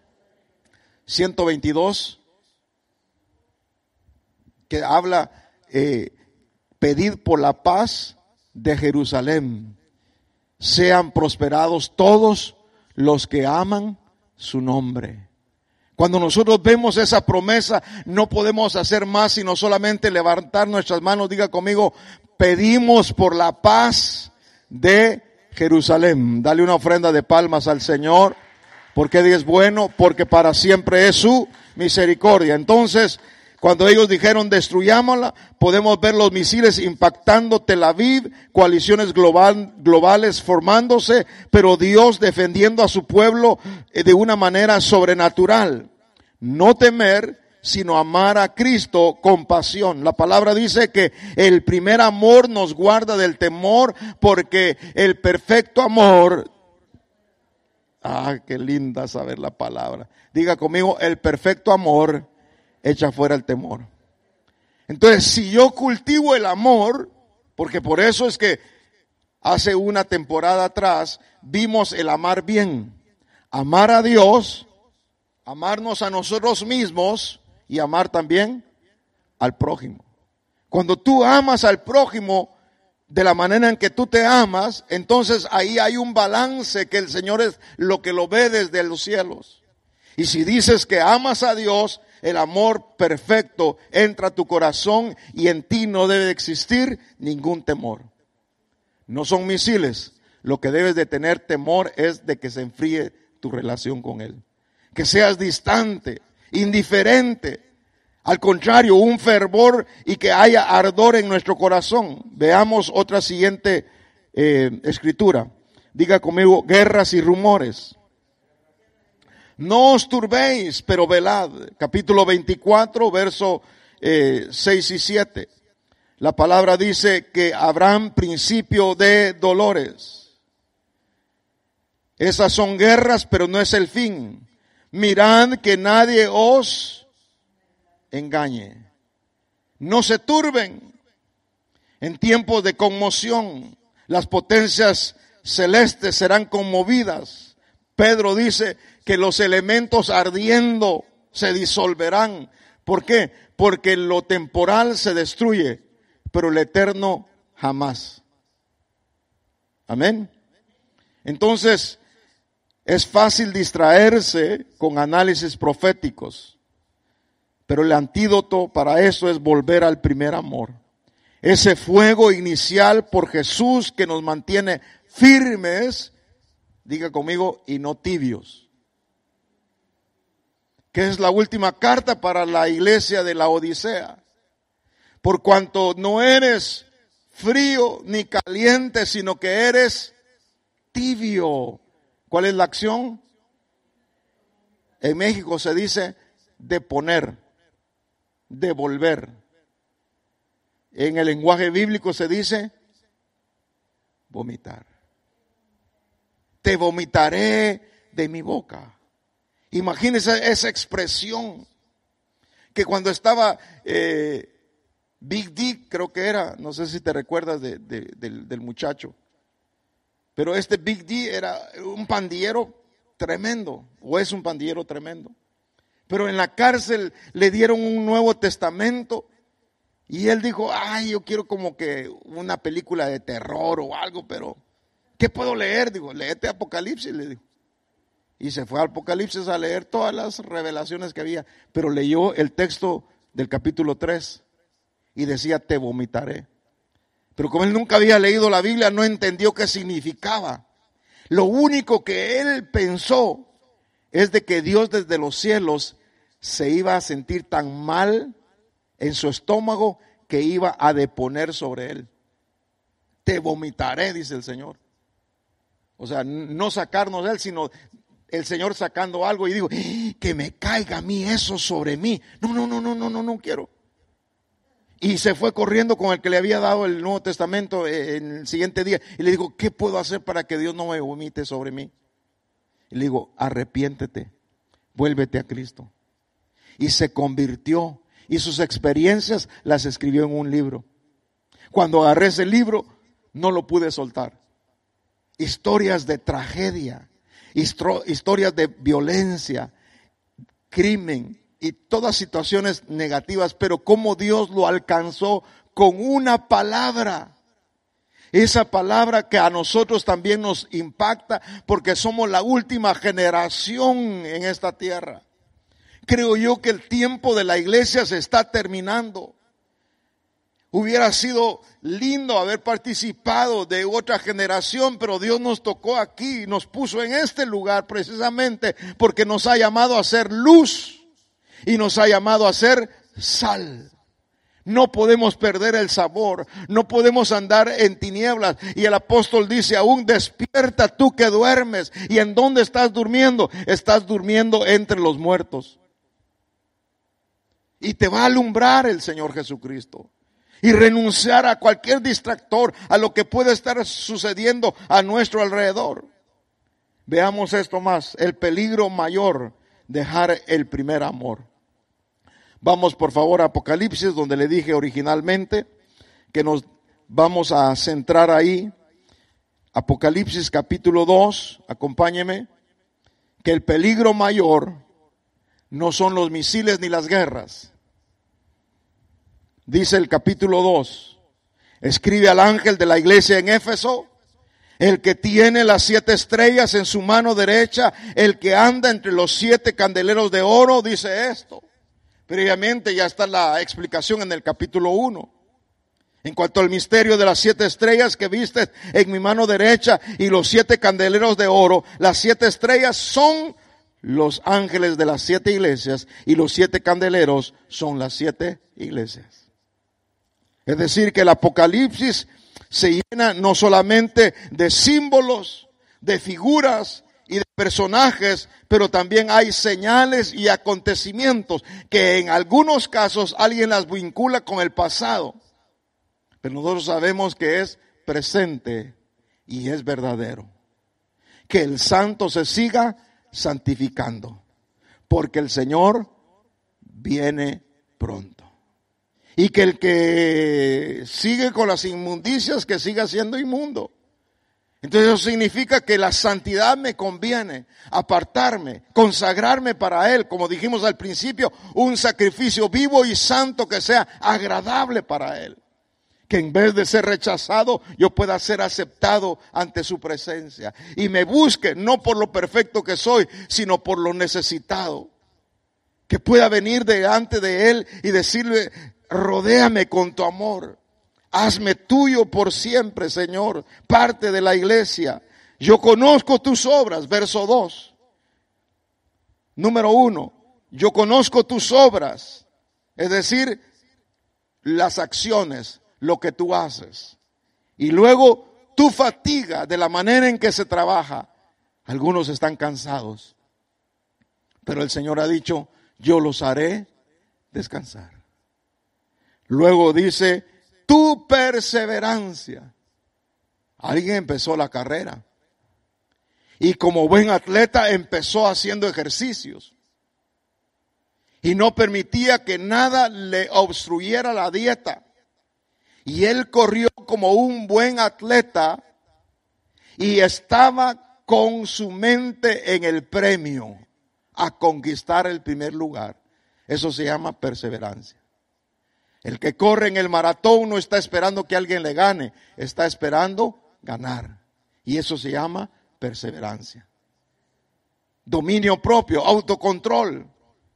122, que habla, pedid por la paz de Jerusalén. Sean prosperados todos los que aman su nombre. Cuando nosotros vemos esa promesa, no podemos hacer más sino solamente levantar nuestras manos. Diga conmigo, pedimos por la paz de Jerusalén. Dale una ofrenda de palmas al Señor, porque Dios es bueno, porque para siempre es su misericordia. Entonces, cuando ellos dijeron destruyámosla, podemos ver los misiles impactando Tel Aviv, coaliciones globales formándose, pero Dios defendiendo a su pueblo de una manera sobrenatural. No temer, sino amar a Cristo con pasión. La palabra dice que el primer amor nos guarda del temor, porque el perfecto amor, qué linda saber la palabra. Diga conmigo, el perfecto amor echa fuera el temor. Entonces, si yo cultivo el amor, porque por eso es que hace una temporada atrás vimos el amar bien, amar a Dios, amarnos a nosotros mismos y amar también al prójimo. Cuando tú amas al prójimo, de la manera en que tú te amas, entonces ahí hay un balance que el Señor es lo que lo ve desde los cielos. Y si dices que amas a Dios, el amor perfecto entra a tu corazón y en ti no debe existir ningún temor. No son misiles. Lo que debes de tener temor es de que se enfríe tu relación con Él. Que seas distante, indiferente. Al contrario, un fervor y que haya ardor en nuestro corazón. Veamos otra siguiente escritura. Diga conmigo, guerras y rumores. No os turbéis, pero velad. Capítulo 24, verso 6 y 7. La palabra dice que habrán principio de dolores. Esas son guerras, pero no es el fin. Mirad que nadie os engañe. No se turben. En tiempos de conmoción, las potencias celestes serán conmovidas. Pedro dice que los elementos ardiendo se disolverán. ¿Por qué? Porque lo temporal se destruye, pero el eterno jamás. Amén. Entonces, es fácil distraerse con análisis proféticos, pero el antídoto para eso es volver al primer amor. Ese fuego inicial por Jesús que nos mantiene firmes, diga conmigo, y no tibios. Que es la última carta para la iglesia de la Odisea. Por cuanto no eres frío ni caliente, sino que eres tibio. ¿Cuál es la acción? En México se dice deponer, devolver. En el lenguaje bíblico se dice vomitar. Te vomitaré de mi boca. Imagínense esa expresión que cuando estaba Big Dick, creo que era, no sé si te recuerdas del muchacho, pero este Big D era un pandillero tremendo, o es un pandillero tremendo. Pero en la cárcel le dieron un Nuevo Testamento y él dijo, ay, yo quiero como que una película de terror o algo, pero ¿qué puedo leer? Digo, léete Apocalipsis, le dijo. Y se fue a Apocalipsis a leer todas las revelaciones que había, pero leyó el texto del capítulo 3 y decía, te vomitaré. Pero como él nunca había leído la Biblia, no entendió qué significaba. Lo único que él pensó es de que Dios desde los cielos se iba a sentir tan mal en su estómago que iba a deponer sobre él. Te vomitaré, dice el Señor. O sea, no sacarnos de él, sino el Señor sacando algo y digo, que me caiga a mí eso sobre mí. No quiero. Y se fue corriendo con el que le había dado el Nuevo Testamento en el siguiente día. Y le digo, ¿qué puedo hacer para que Dios no me vomite sobre mí? Y le digo, arrepiéntete, vuélvete a Cristo. Y se convirtió. Y sus experiencias las escribió en un libro. Cuando agarré ese libro, no lo pude soltar. Historias de tragedia, historias de violencia, crimen y todas situaciones negativas, pero cómo Dios lo alcanzó con una palabra. Esa palabra que a nosotros también nos impacta porque somos la última generación en esta tierra. Creo yo que el tiempo de la iglesia se está terminando. Hubiera sido lindo haber participado de otra generación, pero Dios nos tocó aquí, nos puso en este lugar precisamente porque nos ha llamado a ser luz y nos ha llamado a ser sal. No podemos perder el sabor, no podemos andar en tinieblas. Y el apóstol dice, aún despierta tú que duermes. ¿Y en dónde estás durmiendo? Estás durmiendo entre los muertos. Y te va a alumbrar el Señor Jesucristo. Y renunciar a cualquier distractor, a lo que puede estar sucediendo a nuestro alrededor. Veamos esto más, el peligro mayor, dejar el primer amor. Vamos por favor a Apocalipsis, donde le dije originalmente que nos vamos a centrar ahí. Apocalipsis capítulo 2, acompáñeme, que el peligro mayor no son los misiles ni las guerras. Dice el capítulo 2, escribe al ángel de la iglesia en Éfeso, el que tiene las 7 estrellas en su mano derecha, el que anda entre los 7 candeleros de oro, dice esto. Previamente ya está la explicación en el capítulo 1. En cuanto al misterio de las 7 estrellas que viste en mi mano derecha y los 7 candeleros de oro, las 7 estrellas son los ángeles de las 7 iglesias y los 7 candeleros son las 7 iglesias. Es decir, que el Apocalipsis se llena no solamente de símbolos, de figuras y de personajes, pero también hay señales y acontecimientos que en algunos casos alguien las vincula con el pasado. Pero nosotros sabemos que es presente y es verdadero. Que el santo se siga santificando, porque el Señor viene pronto. Y que el que sigue con las inmundicias, que siga siendo inmundo. Entonces eso significa que la santidad me conviene, apartarme, consagrarme para Él, como dijimos al principio, un sacrificio vivo y santo que sea agradable para Él. Que en vez de ser rechazado, yo pueda ser aceptado ante su presencia. Y me busque, no por lo perfecto que soy, sino por lo necesitado. Que pueda venir delante de Él y decirle, rodéame con tu amor. Hazme tuyo por siempre, Señor, parte de la iglesia. Yo conozco tus obras, verso 2. Número 1, yo conozco tus obras, es decir, las acciones, lo que tú haces. Y luego tu fatiga de la manera en que se trabaja. Algunos están cansados, pero el Señor ha dicho, yo los haré descansar. Luego dice, tu perseverancia. Alguien empezó la carrera y como buen atleta empezó haciendo ejercicios y no permitía que nada le obstruyera la dieta. Y él corrió como un buen atleta y estaba con su mente en el premio a conquistar el primer lugar. Eso se llama perseverancia. El que corre en el maratón no está esperando que alguien le gane, está esperando ganar. Y eso se llama perseverancia. Dominio propio, autocontrol.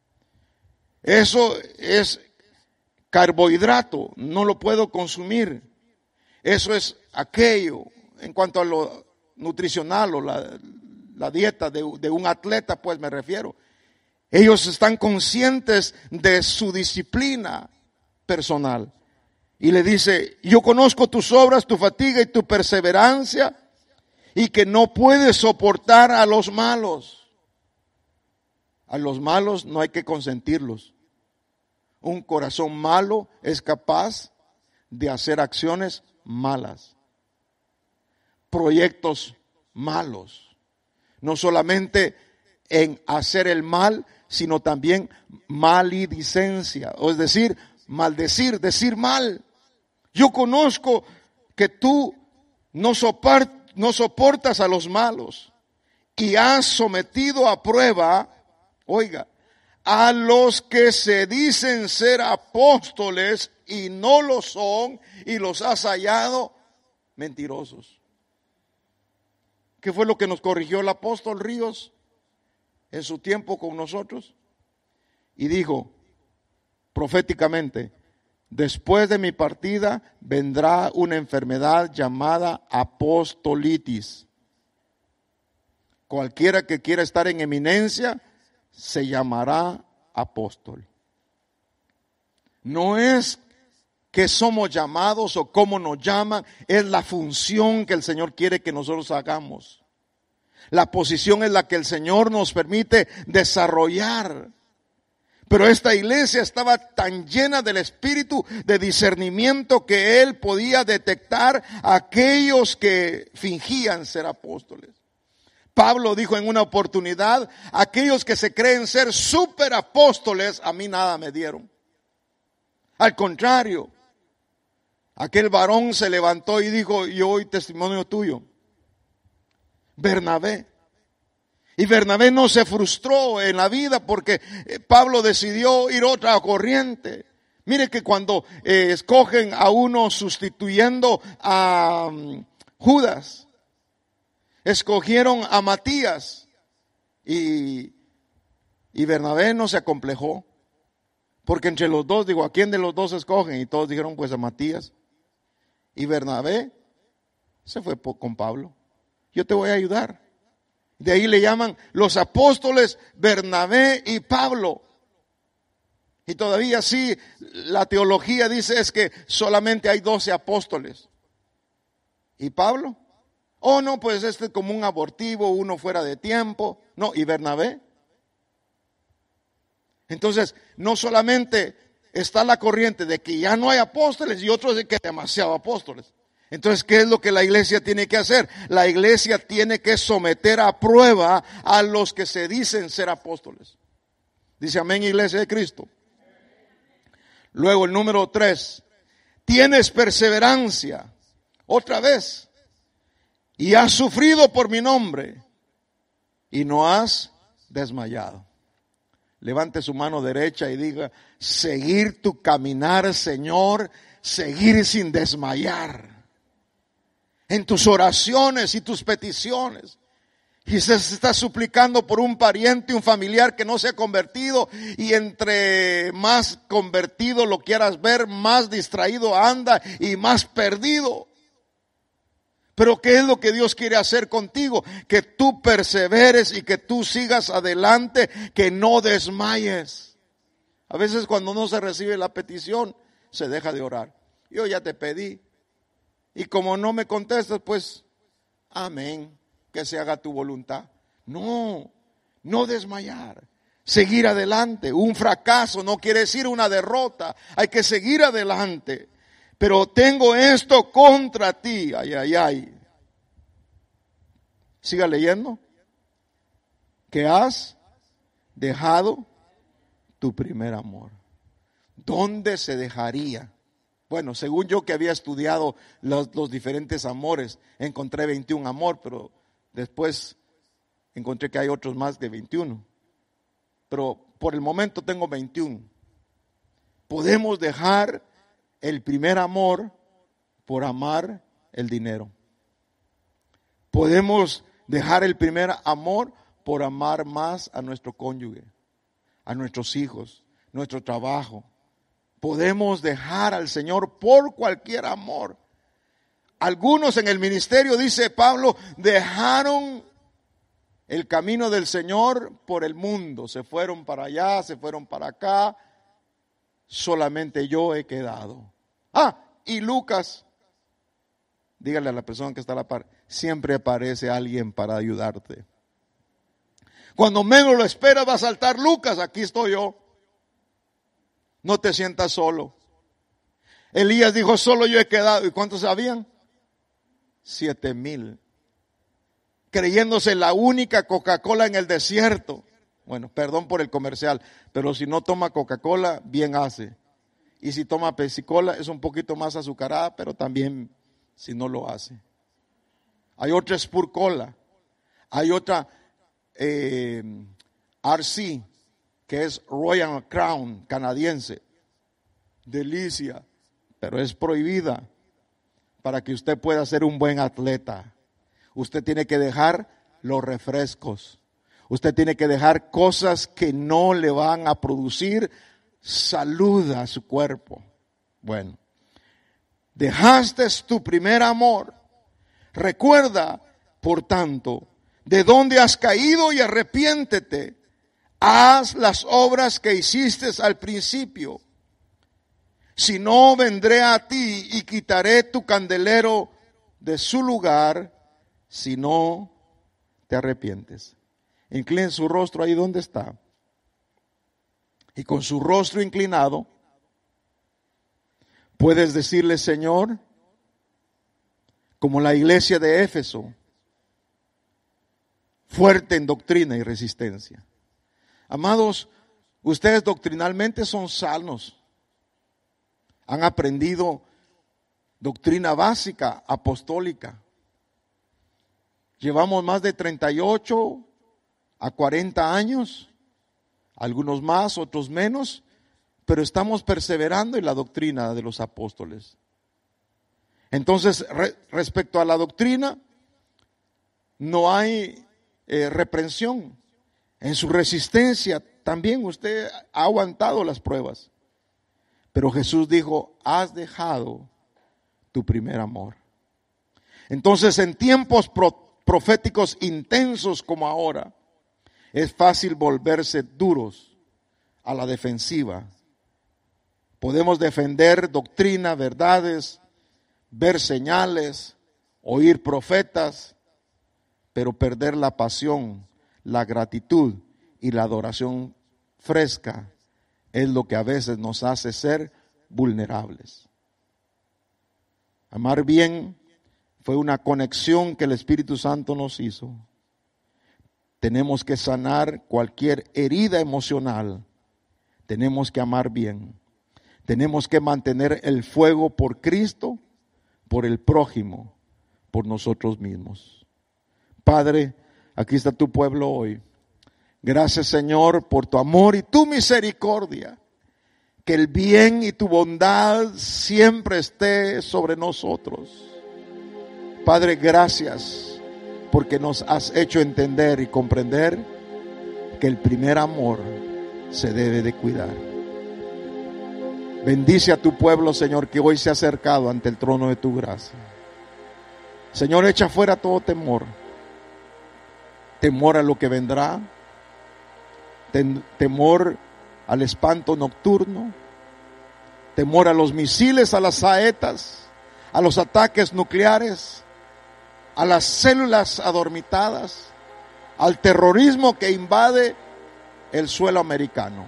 Eso es carbohidrato, no lo puedo consumir. Eso es aquello en cuanto a lo nutricional o la dieta de un atleta, pues me refiero. Ellos están conscientes de su disciplina personal. Y le dice, yo conozco tus obras, tu fatiga y tu perseverancia, y que no puedes soportar a los malos. A los malos no hay que consentirlos. Un corazón malo es capaz de hacer acciones malas, proyectos malos, no solamente en hacer el mal, sino también maledicencia, es decir, maldecir, decir mal. Yo conozco que tú no soportas a los malos y has sometido a prueba, oiga, a los que se dicen ser apóstoles y no lo son, y los has hallado mentirosos. ¿Qué fue lo que nos corrigió el apóstol Ríos en su tiempo con nosotros? Y dijo proféticamente, después de mi partida vendrá una enfermedad llamada apostolitis. Cualquiera que quiera estar en eminencia se llamará apóstol. No es que somos llamados o cómo nos llaman, es la función que el Señor quiere que nosotros hagamos. La posición es la que el Señor nos permite desarrollar. Pero esta iglesia estaba tan llena del espíritu de discernimiento que él podía detectar a aquellos que fingían ser apóstoles. Pablo dijo en una oportunidad, aquellos que se creen ser superapóstoles, a mí nada me dieron. Al contrario, aquel varón se levantó y dijo, yo doy testimonio tuyo. Bernabé. Y Bernabé no se frustró en la vida porque Pablo decidió ir otra corriente. Mire que cuando escogen a uno sustituyendo a Judas, escogieron a Matías y Bernabé no se acomplejó. Porque entre los dos, digo, ¿a quién de los dos escogen? Y todos dijeron, pues a Matías. Y Bernabé se fue con Pablo. Yo te voy a ayudar. De ahí le llaman los apóstoles Bernabé y Pablo. Y todavía sí, la teología dice es que solamente hay 12 apóstoles. ¿Y Pablo? Oh, no, pues este es como un abortivo, uno fuera de tiempo. No, ¿y Bernabé? Entonces, no solamente está la corriente de que ya no hay apóstoles y otros de que hay demasiados apóstoles. Entonces, ¿qué es lo que la iglesia tiene que hacer? La iglesia tiene que someter a prueba a los que se dicen ser apóstoles. Dice amén, iglesia de Cristo. Luego el número 3. Tienes perseverancia. Otra vez. Y has sufrido por mi nombre. Y no has desmayado. Levante su mano derecha y diga, seguir tu caminar, Señor, seguir sin desmayar. En tus oraciones y tus peticiones. Quizás estás suplicando por un pariente, un familiar que no se ha convertido, y entre más convertido lo quieras ver, más distraído anda y más perdido. Pero ¿qué es lo que Dios quiere hacer contigo? Que tú perseveres y que tú sigas adelante, que no desmayes. A veces cuando no se recibe la petición, se deja de orar. Yo ya te pedí. Y como no me contestas, pues, amén, que se haga tu voluntad. No desmayar. Seguir adelante. Un fracaso no quiere decir una derrota. Hay que seguir adelante. Pero tengo esto contra ti. Ay, ay, ay. Siga leyendo. Que has dejado tu primer amor. ¿Dónde se dejaría? Bueno, según yo que había estudiado los diferentes amores, encontré 21 amor, pero después encontré que hay otros más de 21. Pero por el momento tengo 21. Podemos dejar el primer amor por amar el dinero. Podemos dejar el primer amor por amar más a nuestro cónyuge, a nuestros hijos, nuestro trabajo. Podemos dejar al Señor por cualquier amor. Algunos en el ministerio, dice Pablo, dejaron el camino del Señor por el mundo. Se fueron para allá, se fueron para acá. Solamente yo he quedado. Y Lucas, dígale a la persona que está a la par, siempre aparece alguien para ayudarte. Cuando menos lo esperas va a saltar Lucas, aquí estoy yo. No te sientas solo. Elías dijo, solo yo he quedado. ¿Y cuántos habían? 7,000. Creyéndose la única Coca-Cola en el desierto. Bueno, perdón por el comercial, pero si no toma Coca-Cola, bien hace. Y si toma Pepsi-Cola, es un poquito más azucarada, pero también si no lo hace. Hay otra Spur Cola. Hay otra RC, que es Royal Crown canadiense. Delicia, pero es prohibida para que usted pueda ser un buen atleta. Usted tiene que dejar los refrescos. Usted tiene que dejar cosas que no le van a producir salud a su cuerpo. Bueno, dejaste tu primer amor. Recuerda, por tanto, de dónde has caído y arrepiéntete. Haz las obras que hiciste al principio. Si no, vendré a ti y quitaré tu candelero de su lugar si no te arrepientes. Incline su rostro ahí donde está. Y con su rostro inclinado, puedes decirle, Señor, como la iglesia de Éfeso, fuerte en doctrina y resistencia. Amados, ustedes doctrinalmente son sanos. Han aprendido doctrina básica, apostólica. Llevamos más de 38 a 40 años, algunos más, otros menos, pero estamos perseverando en la doctrina de los apóstoles. Entonces, respecto a la doctrina, no hay reprensión. En su resistencia también usted ha aguantado las pruebas. Pero Jesús dijo, has dejado tu primer amor. Entonces, en tiempos proféticos intensos como ahora, es fácil volverse duros a la defensiva. Podemos defender doctrina, verdades, ver señales, oír profetas, pero perder la pasión, la gratitud y la adoración fresca es lo que a veces nos hace ser vulnerables. Amar bien fue una conexión que el Espíritu Santo nos hizo. Tenemos que sanar cualquier herida emocional. Tenemos que amar bien. Tenemos que mantener el fuego por Cristo, por el prójimo, por nosotros mismos. Padre, aquí está tu pueblo hoy. Gracias, Señor, por tu amor y tu misericordia. Que el bien y tu bondad siempre esté sobre nosotros. Padre, gracias porque nos has hecho entender y comprender que el primer amor se debe de cuidar. Bendice a tu pueblo, Señor, que hoy se ha acercado ante el trono de tu gracia. Señor, echa fuera todo temor. Temor a lo que vendrá. Temor al espanto nocturno. Temor a los misiles, a las saetas, a los ataques nucleares, a las células adormitadas, al terrorismo que invade el suelo americano.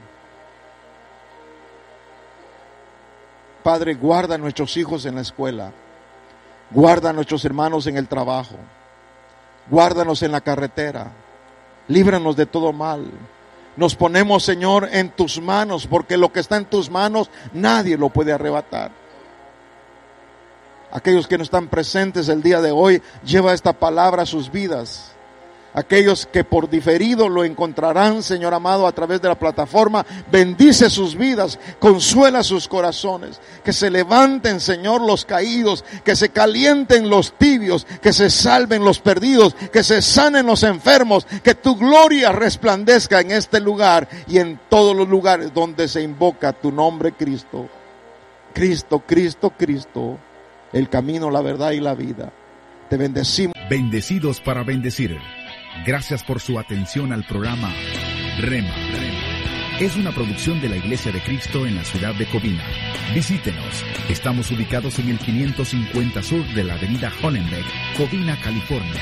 Padre, guarda a nuestros hijos en la escuela, guarda a nuestros hermanos en el trabajo, guárdanos en la carretera, líbranos de todo mal. Nos ponemos, Señor, en tus manos, porque lo que está en tus manos nadie lo puede arrebatar. Aquellos que no están presentes el día de hoy, lleva esta palabra a sus vidas. Aquellos que por diferido lo encontrarán, Señor amado, a través de la plataforma, bendice sus vidas, consuela sus corazones, que se levanten, Señor, los caídos, que se calienten los tibios, que se salven los perdidos, que se sanen los enfermos, que tu gloria resplandezca en este lugar y en todos los lugares donde se invoca tu nombre, Cristo. Cristo, Cristo, Cristo, el camino, la verdad y la vida. Te bendecimos. Bendecidos para bendecir. Gracias por su atención al programa Rema. Es una producción de la Iglesia de Cristo en la ciudad de Covina. Visítenos. Estamos ubicados en el 550 sur de la avenida Hollenbeck, Covina, California,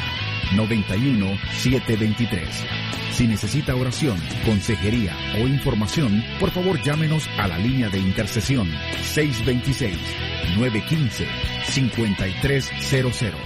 91723. Si necesita oración, consejería o información, por favor llámenos a la línea de intercesión 626-915-5300.